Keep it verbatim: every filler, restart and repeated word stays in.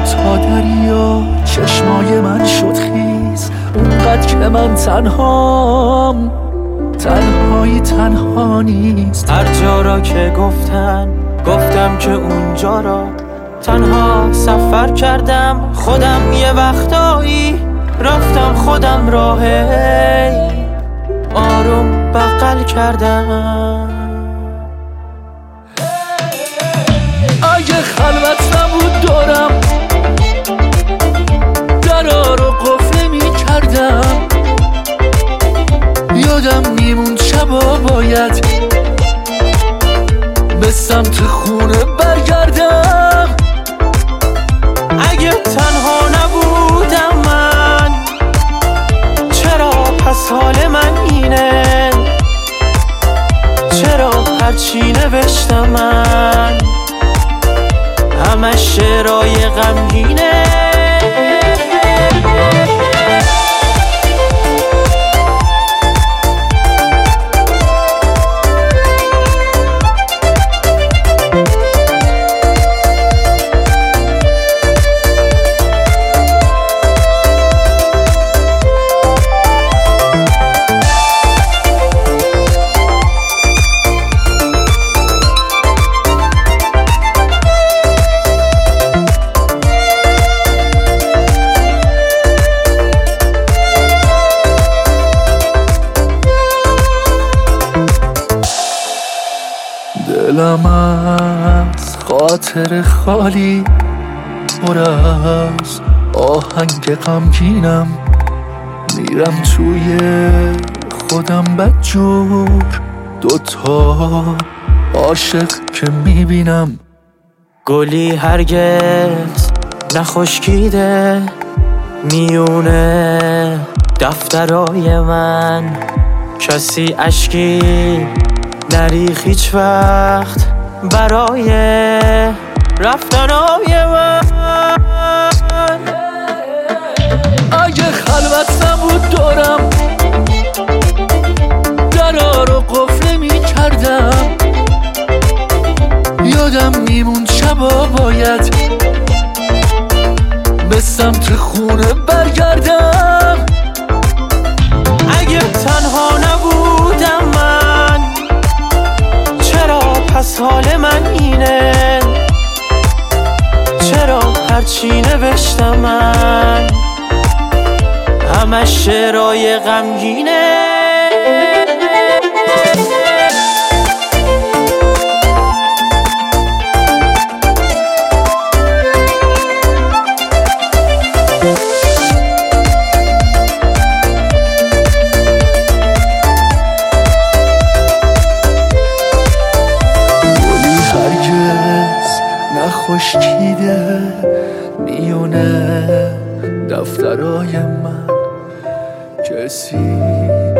تا دریا چشمای من شد خیز، اونقدر که من تنهام، تنهایی تنها نیست. هر جا را که گفتن گفتم که اونجا را تنها سفر کردم، خودم یه وقتایی رفتم خودم راه آروم بغل کردم. اگه خلوت نبود دارم درا رو قفل نمی کردم، یادم میموند شبا باید به سمت خونه برگردم. اگه تنها نبودم من چرا پس حال من اینه؟ چرا هرچی نوشتم من همش شعرهای غمگینه؟ دلم از خاطر خالی پر از آهنگ غمگینم، میرم توی خودم بدجور، دوتا عاشق که میبینم. گلی هرگز نخشکیده میونه دفترای من، کسی اشکی نریخ هیچ وقت برای رفتنای من. اگه خلوت نبود دارم درا رو قفل نمی کردم، یادم میموند شبا باید به سمت خونه برگردم. اگه تنها نبودم من چرا پس حال من اینه؟ چرا هرچی نوشتم من همش شعرهای غمگینه؟ خشکیده میونه دفترای من، کسی